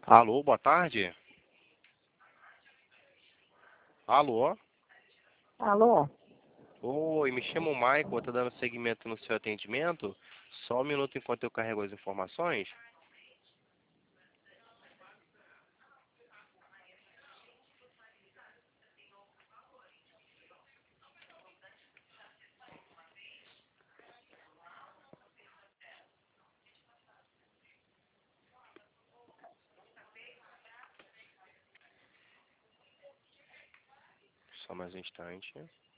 Alô, boa tarde. Alô? Alô? Oi, me chamo Michael, tô dando seguimento no seu atendimento. Só um minuto enquanto eu carrego as informações. Só mais um instante.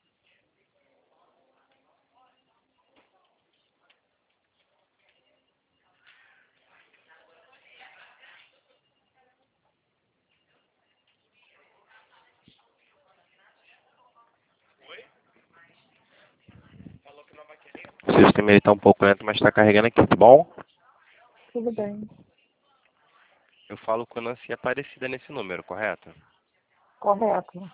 O sistema está um pouco lento, mas está carregando aqui, tá bom? Tudo bem. Eu falo com a Nancy Aparecida nesse número, correto? Correto.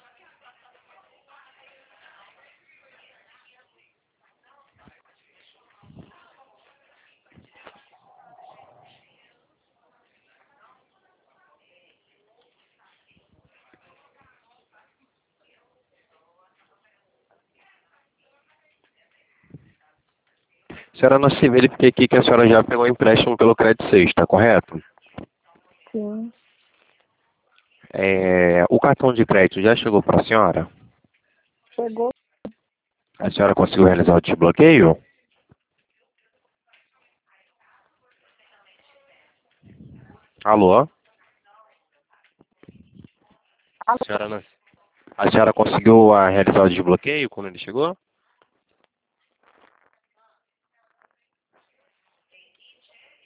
Senhora Nancy, verifiquei aqui que a senhora já pegou empréstimo pelo Crédito Sexta, correto? Sim. O cartão de crédito já chegou para a senhora? Chegou. A senhora conseguiu realizar o desbloqueio? Alô? Alô? Senhora Nancy, a senhora conseguiu realizar o desbloqueio quando ele chegou?